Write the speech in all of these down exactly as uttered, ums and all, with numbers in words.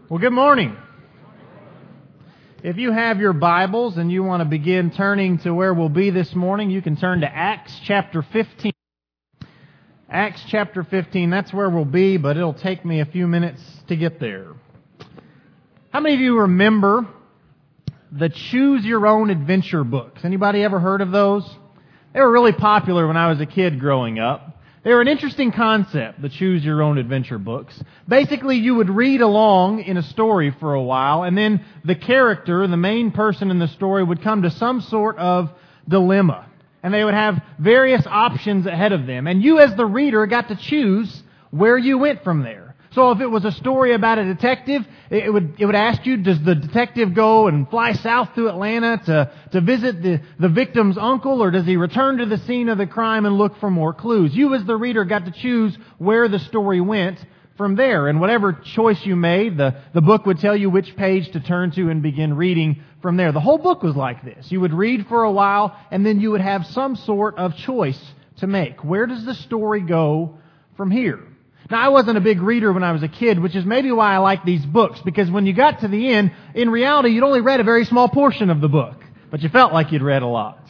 Well, good morning. If you have your Bibles and you want to begin turning to where we'll be this morning, you can turn to Acts chapter fifteen. Acts chapter fifteen, that's where we'll be, but it'll take me a few minutes to get there. How many of you remember the Choose Your Own Adventure books? Anybody ever heard of those? They were really popular when I was a kid growing up. They were an interesting concept, the Choose Your Own Adventure books. Basically, you would read along in a story for a while, and then the character, the main person in the story, would come to some sort of dilemma. And they would have various options ahead of them. And you as the reader got to choose where you went from there. So if it was a story about a detective, it would it would ask you, does the detective go and fly south to Atlanta to, to visit the, the victim's uncle, or does he return to the scene of the crime and look for more clues? You as the reader got to choose where the story went from there. And whatever choice you made, the, the book would tell you which page to turn to and begin reading from there. The whole book was like this. You would read for a while, and then you would have some sort of choice to make. Where does the story go from here? Now, I wasn't a big reader when I was a kid, which is maybe why I like these books, because when you got to the end, in reality, you'd only read a very small portion of the book, but you felt like you'd read a lot.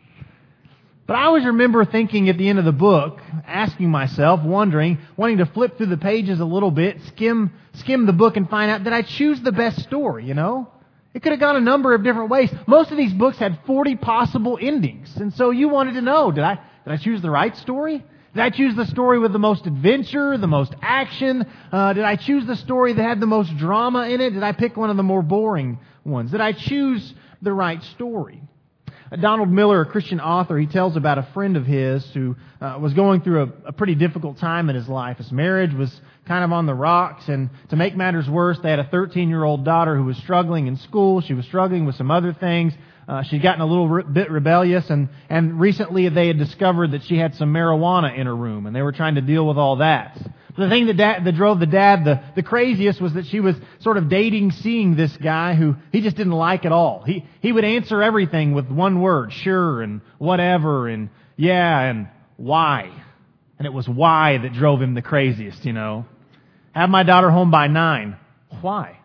But I always remember thinking at the end of the book, asking myself, wondering, wanting to flip through the pages a little bit, skim skim the book and find out, did I choose the best story, you know? It could have gone a number of different ways. Most of these books had forty possible endings, and so you wanted to know, did I did I choose the right story? Did I choose the story with the most adventure, the most action? Uh, did I choose the story that had the most drama in it? Did I pick one of the more boring ones? Did I choose the right story? Uh, Donald Miller, a Christian author, he tells about a friend of his who uh, was going through a, a pretty difficult time in his life. His marriage was kind of on the rocks, and to make matters worse, they had a thirteen-year-old daughter who was struggling in school. She was struggling with some other things. Uh, she'd gotten a little re- bit rebellious, and, and recently they had discovered that she had some marijuana in her room, and they were trying to deal with all that. The thing that, dad, that drove the dad the, the craziest was that she was sort of dating, seeing this guy who he just didn't like at all. He he would answer everything with one word, sure, and whatever, and yeah, and why. And it was why that drove him the craziest, you know. Have my daughter home by nine. Why?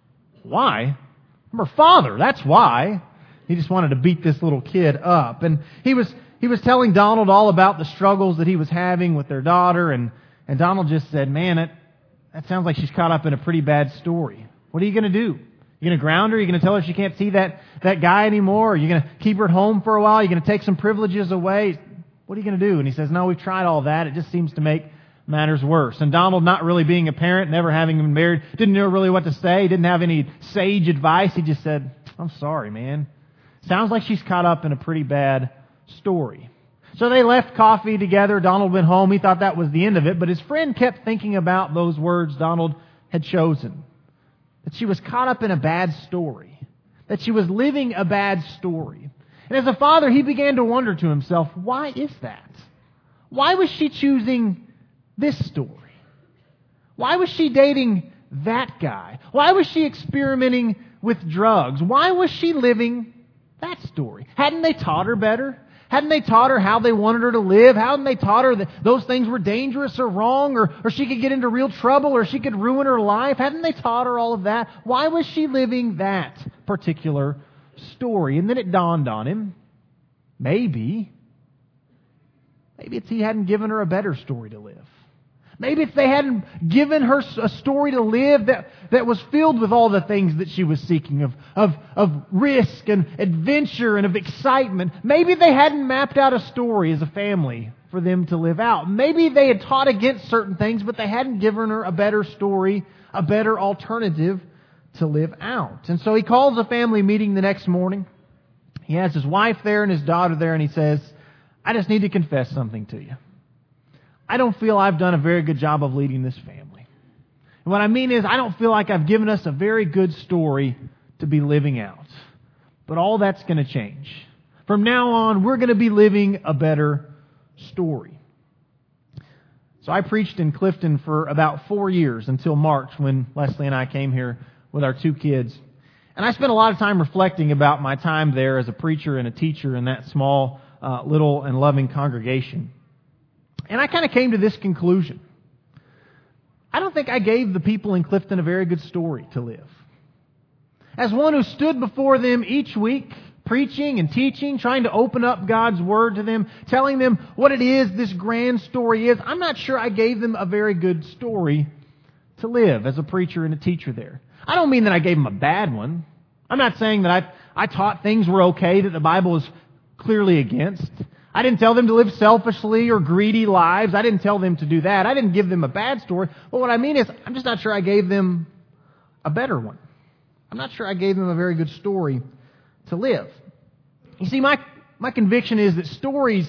Why? I'm her father, that's why. He just wanted to beat this little kid up. And he was he was telling Donald all about the struggles that he was having with their daughter, and, and Donald just said, man, it, that sounds like she's caught up in a pretty bad story. What are you going to do? You going to ground her? Are you going to tell her she can't see that, that guy anymore? Are you going to keep her at home for a while? Are you going to take some privileges away? What are you going to do? And he says, no, we've tried all that. It just seems to make matters worse. And Donald, not really being a parent, never having been married, didn't know really what to say, didn't have any sage advice. He just said, I'm sorry, man. Sounds like she's caught up in a pretty bad story. So they left coffee together. Donald went home. He thought that was the end of it. But his friend kept thinking about those words Donald had chosen. That she was caught up in a bad story. That she was living a bad story. And as a father, he began to wonder to himself, why is that? Why was she choosing this story? Why was she dating that guy? Why was she experimenting with drugs? Why was she living that story? Hadn't they taught her better? Hadn't they taught her how they wanted her to live? Hadn't they taught her that those things were dangerous or wrong, or, or she could get into real trouble, or she could ruin her life? Hadn't they taught her all of that? Why was she living that particular story? And then it dawned on him, maybe, maybe it's he hadn't given her a better story to live. Maybe if they hadn't given her a story to live that, that was filled with all the things that she was seeking, of, of, of risk and adventure and of excitement, maybe they hadn't mapped out a story as a family for them to live out. Maybe they had taught against certain things, but they hadn't given her a better story, a better alternative to live out. And so he calls a family meeting the next morning. He has his wife there and his daughter there, and he says, I just need to confess something to you. I don't feel I've done a very good job of leading this family. And what I mean is, I don't feel like I've given us a very good story to be living out. But all that's going to change. From now on, we're going to be living a better story. So I preached in Clifton for about four years until March, when Leslie and I came here with our two kids. And I spent a lot of time reflecting about my time there as a preacher and a teacher in that small, uh, little and loving congregation. And I kind of came to this conclusion. I don't think I gave the people in Clifton a very good story to live. As one who stood before them each week, preaching and teaching, trying to open up God's Word to them, telling them what it is this grand story is, I'm not sure I gave them a very good story to live as a preacher and a teacher there. I don't mean that I gave them a bad one. I'm not saying that I, I taught things were okay that the Bible is clearly against. I didn't tell them to live selfishly or greedy lives. I didn't tell them to do that. I didn't give them a bad story. But what I mean is, I'm just not sure I gave them a better one. I'm not sure I gave them a very good story to live. You see, my my conviction is that stories,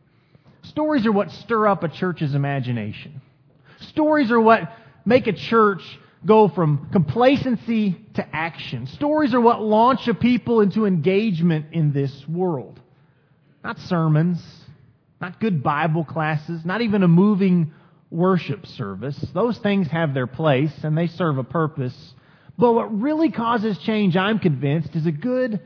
stories are what stir up a church's imagination. Stories are what make a church go from complacency to action. Stories are what launch a people into engagement in this world. Not sermons, not good Bible classes, not even a moving worship service. Those things have their place and they serve a purpose. But what really causes change, I'm convinced, is a good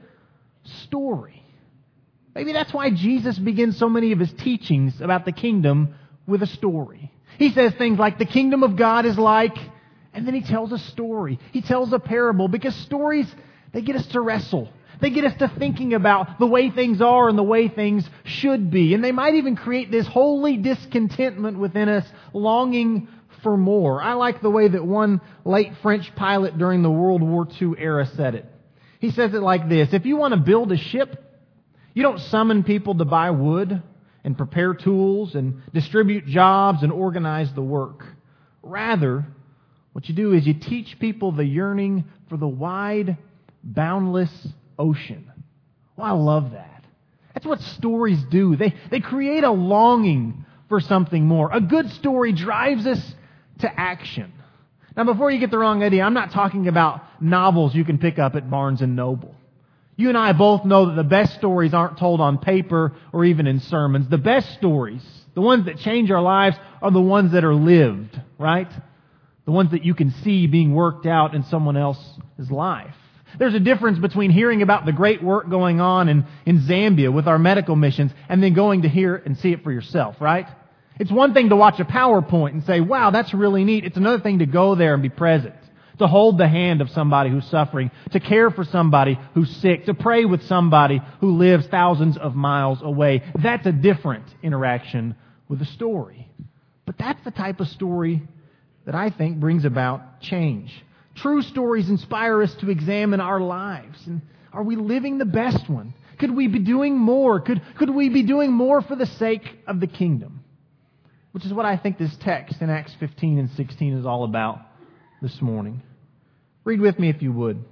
story. Maybe that's why Jesus begins so many of His teachings about the kingdom with a story. He says things like, the kingdom of God is like, and then He tells a story. He tells a parable, because stories, they get us to wrestle. They get us to thinking about the way things are and the way things should be. And they might even create this holy discontentment within us, longing for more. I like the way that one late French pilot during the World War Two era said it. He says it like this: if you want to build a ship, you don't summon people to buy wood and prepare tools and distribute jobs and organize the work. Rather, what you do is you teach people the yearning for the wide, boundless ocean. Well, I love that. That's what stories do. They, they create a longing for something more. A good story drives us to action. Now, before you get the wrong idea, I'm not talking about novels you can pick up at Barnes and Noble. You and I both know that the best stories aren't told on paper or even in sermons. The best stories, the ones that change our lives, are the ones that are lived, right? The ones that you can see being worked out in someone else's life. There's a difference between hearing about the great work going on in, in Zambia with our medical missions and then going to hear and see it for yourself, right? It's one thing to watch a PowerPoint and say, wow, that's really neat. It's another thing to go there and be present, to hold the hand of somebody who's suffering, to care for somebody who's sick, to pray with somebody who lives thousands of miles away. That's a different interaction with a story. But that's the type of story that I think brings about change. True stories inspire us to examine our lives. And are we living the best one? Could we be doing more? Could, could we be doing more for the sake of the kingdom? Which is what I think this text in Acts fifteen and sixteen is all about this morning. Read with me if you would.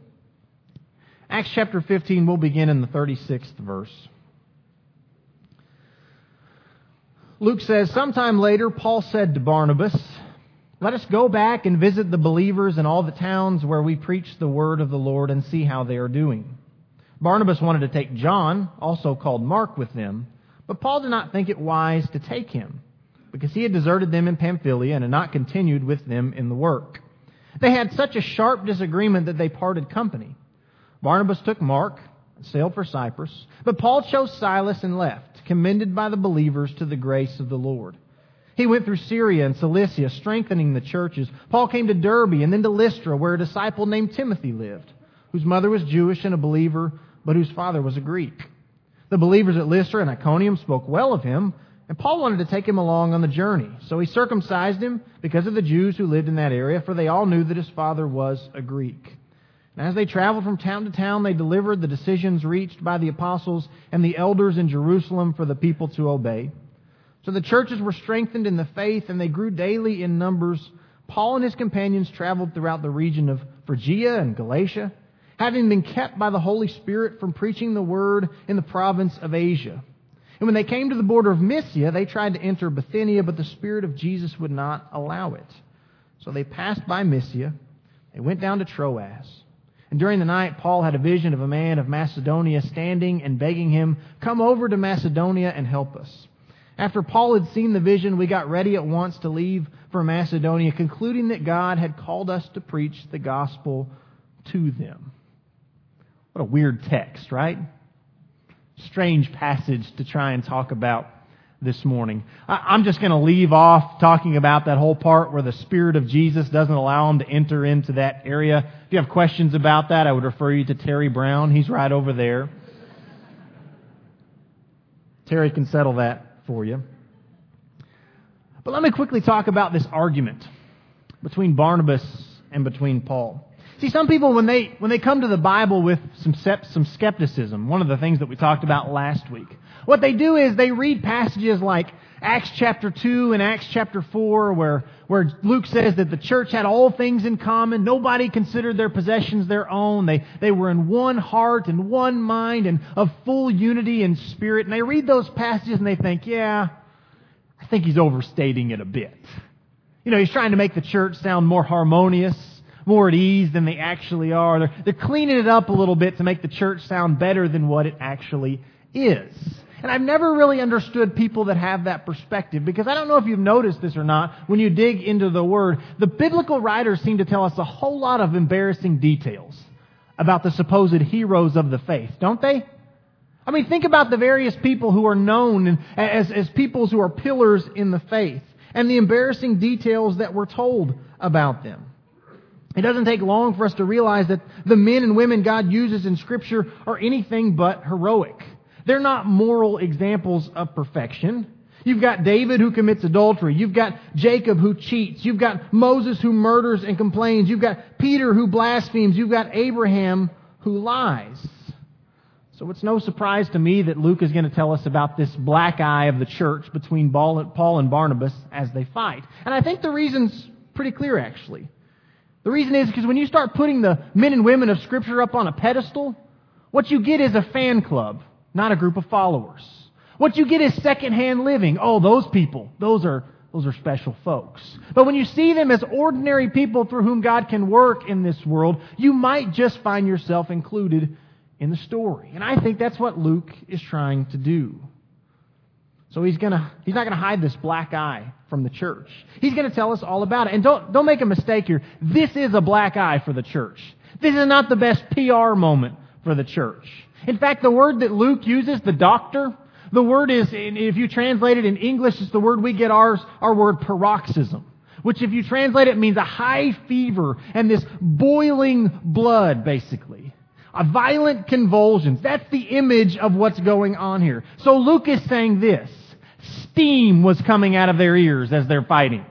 Acts chapter fifteen, we'll begin in the thirty-sixth verse. Luke says, sometime later, Paul said to Barnabas, let us go back and visit the believers in all the towns where we preach the word of the Lord and see how they are doing. Barnabas wanted to take John, also called Mark, with them, but Paul did not think it wise to take him, because he had deserted them in Pamphylia and had not continued with them in the work. They had such a sharp disagreement that they parted company. Barnabas took Mark and sailed for Cyprus, but Paul chose Silas and left, commended by the believers to the grace of the Lord. He went through Syria and Cilicia, strengthening the churches. Paul came to Derbe and then to Lystra, where a disciple named Timothy lived, whose mother was Jewish and a believer, but whose father was a Greek. The believers at Lystra and Iconium spoke well of him, and Paul wanted to take him along on the journey. So he circumcised him because of the Jews who lived in that area, for they all knew that his father was a Greek. And as they traveled from town to town, they delivered the decisions reached by the apostles and the elders in Jerusalem for the people to obey. So the churches were strengthened in the faith, and they grew daily in numbers. Paul and his companions traveled throughout the region of Phrygia and Galatia, having been kept by the Holy Spirit from preaching the word in the province of Asia. And when they came to the border of Mysia, they tried to enter Bithynia, but the Spirit of Jesus would not allow it. So they passed by Mysia. They went down to Troas. And during the night, Paul had a vision of a man of Macedonia standing and begging him, come over to Macedonia and help us. After Paul had seen the vision, we got ready at once to leave for Macedonia, concluding that God had called us to preach the gospel to them. What a weird text, right? Strange passage to try and talk about this morning. I'm just going to leave off talking about that whole part where the Spirit of Jesus doesn't allow him to enter into that area. If you have questions about that, I would refer you to Terry Brown. He's right over there. Terry can settle that for you. But let me quickly talk about this argument between Barnabas and between Paul. See, some people, when they when they come to the Bible with some some skepticism, one of the things that we talked about last week, what they do is they read passages like Acts chapter two and Acts chapter four, where, where Luke says that the church had all things in common. Nobody considered their possessions their own. They, they were in one heart and one mind and of full unity in spirit. And they read those passages and they think, yeah, I think he's overstating it a bit. You know, he's trying to make the church sound more harmonious, more at ease than they actually are. They're, they're cleaning it up a little bit to make the church sound better than what it actually is. And I've never really understood people that have that perspective, because I don't know if you've noticed this or not, when you dig into the Word, the biblical writers seem to tell us a whole lot of embarrassing details about the supposed heroes of the faith, don't they? I mean, think about the various people who are known as, as peoples who are pillars in the faith, and the embarrassing details that were told about them. It doesn't take long for us to realize that the men and women God uses in Scripture are anything but heroic. They're not moral examples of perfection. You've got David who commits adultery. You've got Jacob who cheats. You've got Moses who murders and complains. You've got Peter who blasphemes. You've got Abraham who lies. So it's no surprise to me that Luke is going to tell us about this black eye of the church between Paul and Barnabas as they fight. And I think the reason's pretty clear, actually. The reason is because when you start putting the men and women of Scripture up on a pedestal, what you get is a fan club, not a group of followers. What you get is secondhand living. Oh, those people, those are those are special folks. But when you see them as ordinary people through whom God can work in this world, you might just find yourself included in the story. And I think that's what Luke is trying to do. So he's gonna he's not gonna hide this black eye from the church. He's gonna tell us all about it. And don't don't make a mistake here. This is a black eye for the church. This is not the best P R moment for the church. In fact, the word that Luke uses, the doctor, the word is, if you translate it in English, it's the word we get ours, our word paroxysm, which if you translate it means a high fever and this boiling blood, basically. A violent convulsions. That's the image of what's going on here. So Luke is saying this. Steam was coming out of their ears as they're fighting.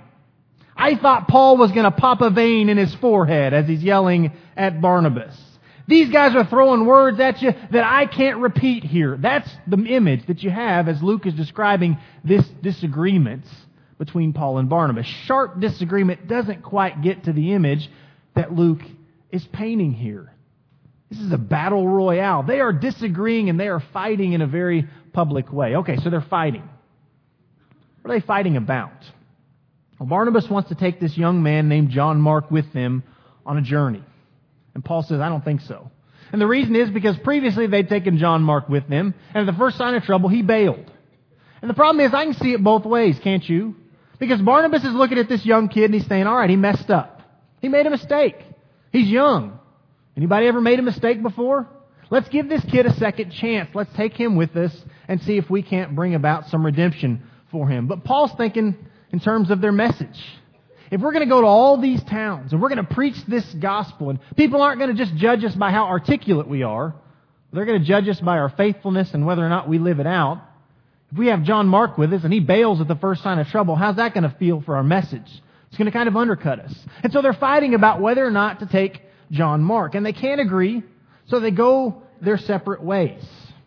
I thought Paul was going to pop a vein in his forehead as he's yelling at Barnabas. These guys are throwing words at you that I can't repeat here. That's the image that you have as Luke is describing this disagreement between Paul and Barnabas. Sharp disagreement doesn't quite get to the image that Luke is painting here. This is a battle royale. They are disagreeing and they are fighting in a very public way. Okay, so they're fighting. What are they fighting about? Well, Barnabas wants to take this young man named John Mark with them on a journey. And Paul says, I don't think so. And the reason is because previously they'd taken John Mark with them, and at the first sign of trouble, he bailed. And the problem is, I can see it both ways, can't you? Because Barnabas is looking at this young kid and he's saying, all right, he messed up. He made a mistake. He's young. Anybody ever made a mistake before? Let's give this kid a second chance. Let's take him with us and see if we can't bring about some redemption for him. But Paul's thinking in terms of their message. If we're going to go to all these towns and we're going to preach this gospel, and people aren't going to just judge us by how articulate we are, they're going to judge us by our faithfulness and whether or not we live it out. If we have John Mark with us and he bails at the first sign of trouble, how's that going to feel for our message? It's going to kind of undercut us. And so they're fighting about whether or not to take John Mark. And they can't agree, so they go their separate ways.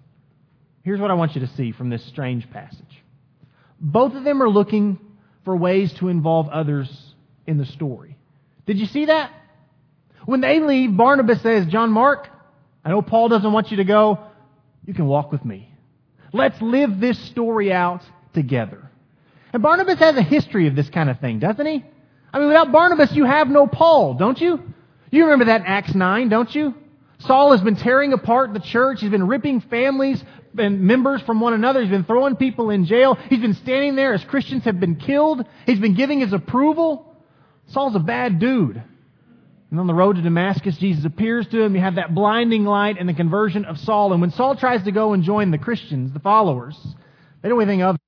Here's what I want you to see from this strange passage. Both of them are looking for ways to involve others in the story. Did you see that? When they leave, Barnabas says, John Mark, I know Paul doesn't want you to go. You can walk with me. Let's live this story out together. And Barnabas has a history of this kind of thing, doesn't he? I mean, without Barnabas, you have no Paul, don't you? You remember that in Acts nine, don't you? Saul has been tearing apart the church. He's been ripping families and members from one another. He's been throwing people in jail. He's been standing there as Christians have been killed. He's been giving his approval. Saul's a bad dude. And on the road to Damascus, Jesus appears to him. You have that blinding light and the conversion of Saul. And when Saul tries to go and join the Christians, the followers, they don't know anything of him.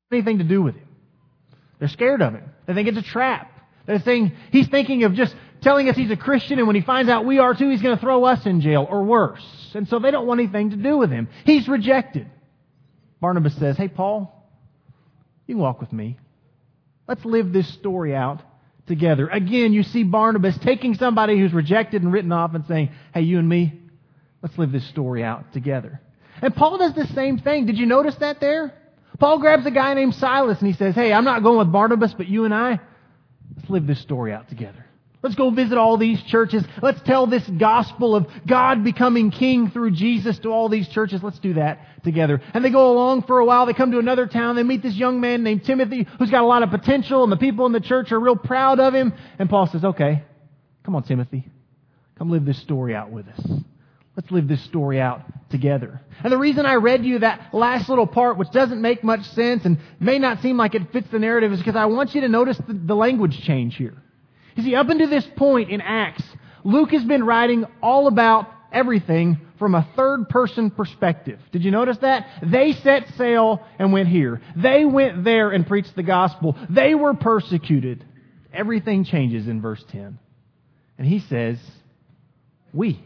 anything to do with him. They're scared of him. They think it's a trap. They're saying he's thinking of just telling us he's a Christian, and when he finds out we are too, he's going to throw us in jail or worse. And so they don't want anything to do with him. He's rejected. Barnabas says, hey, Paul, you can walk with me. Let's live this story out together. Again, you see Barnabas taking somebody who's rejected and written off and saying, hey, you and me, let's live this story out together. And Paul does the same thing. Did you notice that there? Paul grabs a guy named Silas and he says, hey, I'm not going with Barnabas, but you and I, let's live this story out together. Let's go visit all these churches. Let's tell this gospel of God becoming king through Jesus to all these churches. Let's do that together. And they go along for a while. They come to another town. They meet this young man named Timothy who's got a lot of potential, and the people in the church are real proud of him. And Paul says, okay, come on, Timothy. Come live this story out with us. Let's live this story out together. And the reason I read you that last little part, which doesn't make much sense and may not seem like it fits the narrative, is because I want you to notice the, the language change here. You see, up until this point in Acts, Luke has been writing all about everything from a third-person perspective. Did you notice that? They set sail and went here. They went there and preached the gospel. They were persecuted. Everything changes in verse ten. And he says, we.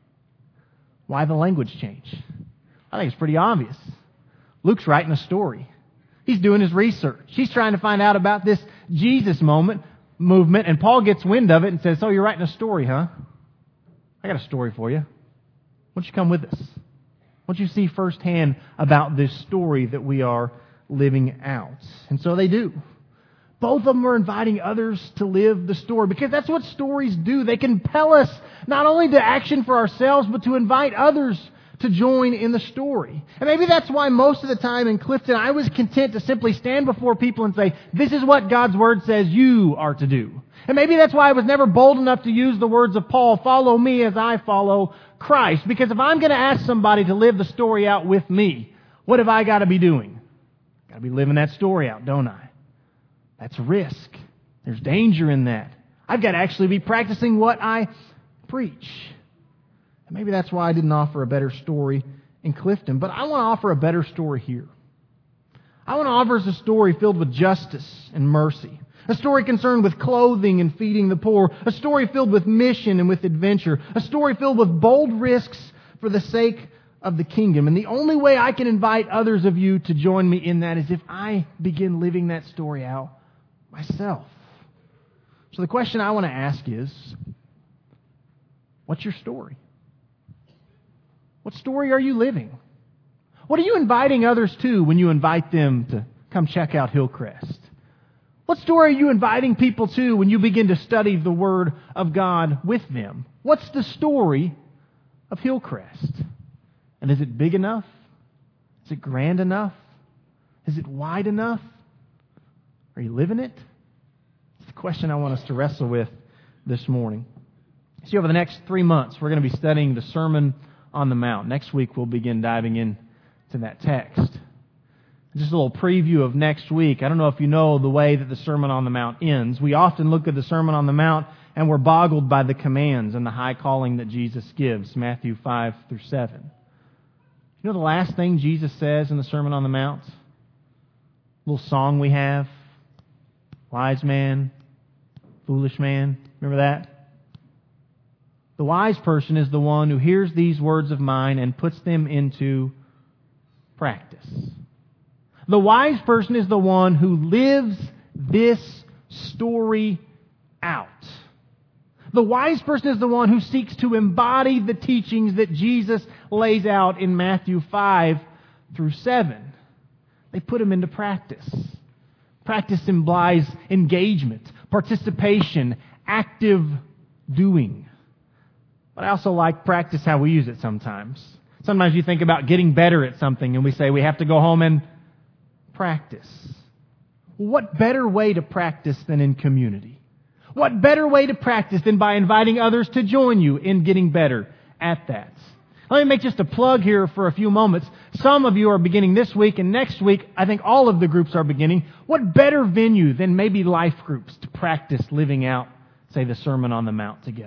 Why the language change? I think it's pretty obvious. Luke's writing a story. He's doing his research. He's trying to find out about this Jesus moment, movement, and Paul gets wind of it and says, so you're writing a story, huh? I got a story for you. Why don't you come with us? Why don't you see firsthand about this story that we are living out? And so they do. Both of them are inviting others to live the story, because that's what stories do. They compel us not only to action for ourselves, but to invite others to join in the story. And maybe that's why most of the time in Clifton, I was content to simply stand before people and say, this is what God's Word says you are to do. And maybe that's why I was never bold enough to use the words of Paul, follow me as I follow Christ. Because if I'm going to ask somebody to live the story out with me, what have I got to be doing? Got to be living that story out, don't I? That's risk. There's danger in that. I've got to actually be practicing what I preach. And maybe that's why I didn't offer a better story in Clifton. But I want to offer a better story here. I want to offer us a story filled with justice and mercy. A story concerned with clothing and feeding the poor. A story filled with mission and with adventure. A story filled with bold risks for the sake of the kingdom. And the only way I can invite others of you to join me in that is if I begin living that story out myself. So the question I want to ask is, what's your story? What story are you living? What are you inviting others to when you invite them to come check out Hillcrest? What story are you inviting people to when you begin to study the Word of God with them? What's the story of Hillcrest? And is it big enough? Is it grand enough? Is it wide enough? Are you living it? It's the question I want us to wrestle with this morning. See, over the next three months, we're going to be studying the Sermon on the Mount. Next week, we'll begin diving into that text. Just a little preview of next week. I don't know if you know the way that the Sermon on the Mount ends. We often look at the Sermon on the Mount and we're boggled by the commands and the high calling that Jesus gives, Matthew five through seven. You know the last thing Jesus says in the Sermon on the Mount? A little song we have. Wise man, foolish man. Remember that? The wise person is the one who hears these words of mine and puts them into practice. The wise person is the one who lives this story out. The wise person is the one who seeks to embody the teachings that Jesus lays out in Matthew five through seven. They put them into practice. Practice implies engagement, participation, active doing. But I also like practice how we use it sometimes. Sometimes you think about getting better at something and we say we have to go home and practice. What better way to practice than in community? What better way to practice than by inviting others to join you in getting better at that? Let me make just a plug here for a few moments. Some of you are beginning this week, and next week, I think all of the groups are beginning. What better venue than maybe life groups to practice living out, say, the Sermon on the Mount together?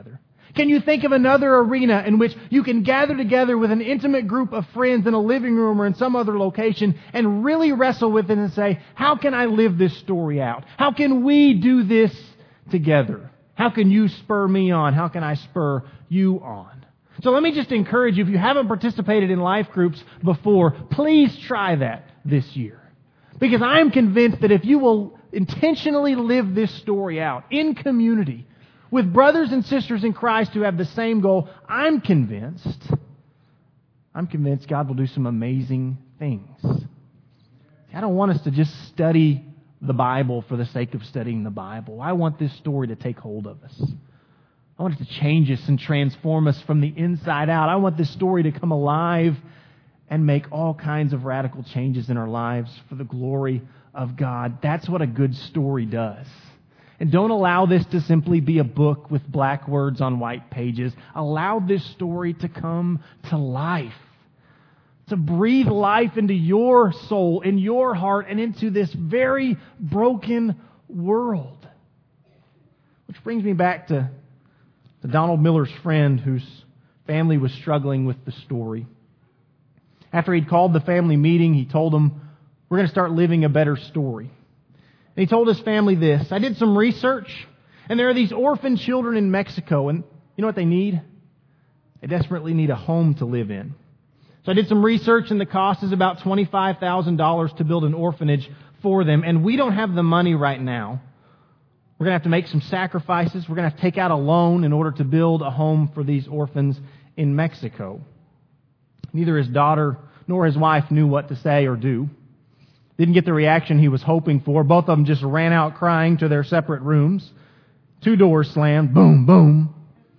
Can you think of another arena in which you can gather together with an intimate group of friends in a living room or in some other location and really wrestle with it and say, how can I live this story out? How can we do this together? How can you spur me on? How can I spur you on? So let me just encourage you, if you haven't participated in life groups before, please try that this year. Because I'm convinced that if you will intentionally live this story out in community with brothers and sisters in Christ who have the same goal, I'm convinced, I'm convinced God will do some amazing things. I don't want us to just study the Bible for the sake of studying the Bible. I want this story to take hold of us. I want it to change us and transform us from the inside out. I want this story to come alive and make all kinds of radical changes in our lives for the glory of God. That's what a good story does. And don't allow this to simply be a book with black words on white pages. Allow this story to come to life. To breathe life into your soul, in your heart, and into this very broken world. Which brings me back to, to Donald Miller's friend whose family was struggling with the story. After he'd called the family meeting, he told them, we're going to start living a better story. And he told his family this, I did some research, and there are these orphan children in Mexico, and you know what they need? They desperately need a home to live in. So I did some research, and the cost is about twenty-five thousand dollars to build an orphanage for them, and we don't have the money right now. We're going to have to make some sacrifices. We're going to have to take out a loan in order to build a home for these orphans in Mexico. Neither his daughter nor his wife knew what to say or do. Didn't get the reaction he was hoping for. Both of them just ran out crying to their separate rooms. Two doors slammed. Boom, boom.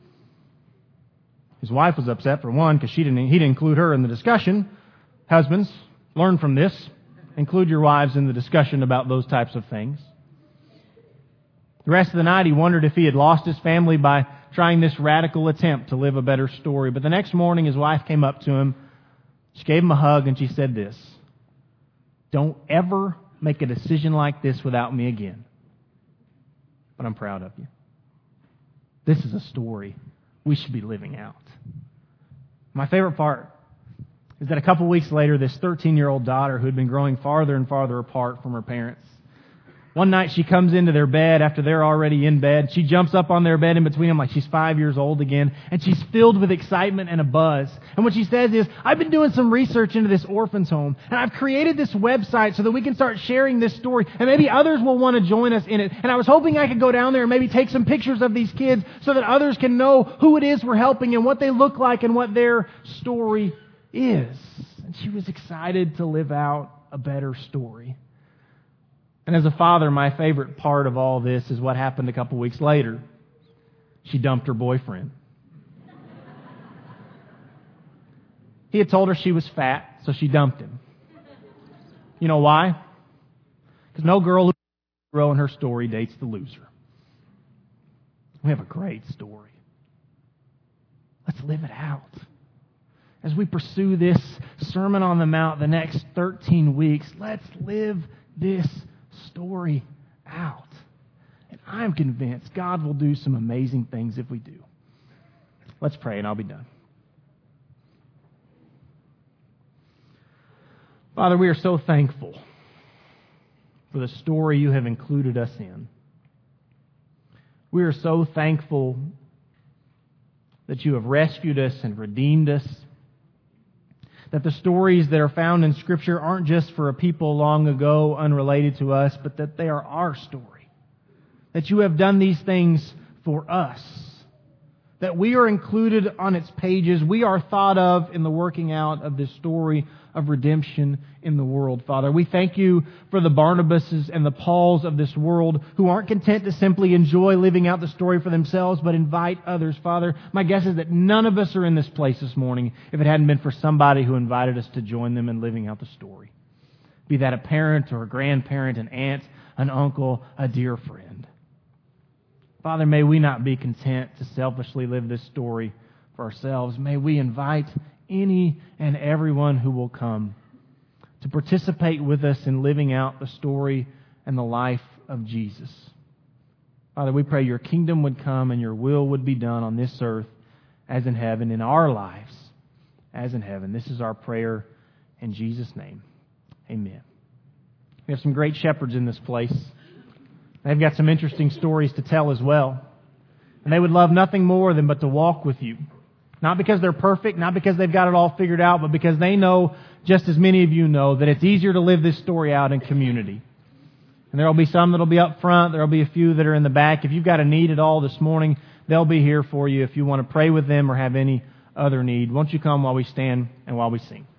His wife was upset, for one, because she didn't, he didn't include her in the discussion. Husbands, learn from this. Include your wives in the discussion about those types of things. The rest of the night, he wondered if he had lost his family by trying this radical attempt to live a better story. But the next morning, his wife came up to him. She gave him a hug, and she said this, don't ever make a decision like this without me again. But I'm proud of you. This is a story we should be living out. My favorite part is that a couple weeks later, this thirteen-year-old daughter who had been growing farther and farther apart from her parents, one night she comes into their bed after they're already in bed. She jumps up on their bed in between them like she's five years old again, and she's filled with excitement and a buzz. And what she says is, I've been doing some research into this orphan's home, and I've created this website so that we can start sharing this story, and maybe others will want to join us in it. And I was hoping I could go down there and maybe take some pictures of these kids so that others can know who it is we're helping and what they look like and what their story is. And she was excited to live out a better story. And as a father, my favorite part of all this is what happened a couple weeks later. She dumped her boyfriend. He had told her she was fat, so she dumped him. You know why? Because no girl who's the hero in her story dates the loser. We have a great story. Let's live it out. As we pursue this Sermon on the Mount the next thirteen weeks, let's live this story out. And I'm convinced God will do some amazing things if we do. Let's pray and I'll be done. Father, we are so thankful for the story you have included us in. We are so thankful that you have rescued us and redeemed us. That the stories that are found in Scripture aren't just for a people long ago unrelated to us, but that they are our story. That you have done these things for us. That we are included on its pages. We are thought of in the working out of this story of redemption in the world, Father. We thank you for the Barnabases and the Pauls of this world who aren't content to simply enjoy living out the story for themselves, but invite others, Father. My guess is that none of us are in this place this morning if it hadn't been for somebody who invited us to join them in living out the story. Be that a parent or a grandparent, an aunt, an uncle, a dear friend. Father, may we not be content to selfishly live this story for ourselves. May we invite any and everyone who will come to participate with us in living out the story and the life of Jesus. Father, we pray your kingdom would come and your will would be done on this earth as in heaven, in our lives as in heaven. This is our prayer in Jesus' name. Amen. We have some great shepherds in this place. They've got some interesting stories to tell as well. And they would love nothing more than but to walk with you. Not because they're perfect, not because they've got it all figured out, but because they know, just as many of you know, that it's easier to live this story out in community. And there will be some that will be up front. There will be a few that are in the back. If you've got a need at all this morning, they'll be here for you if you want to pray with them or have any other need. Won't you come while we stand and while we sing?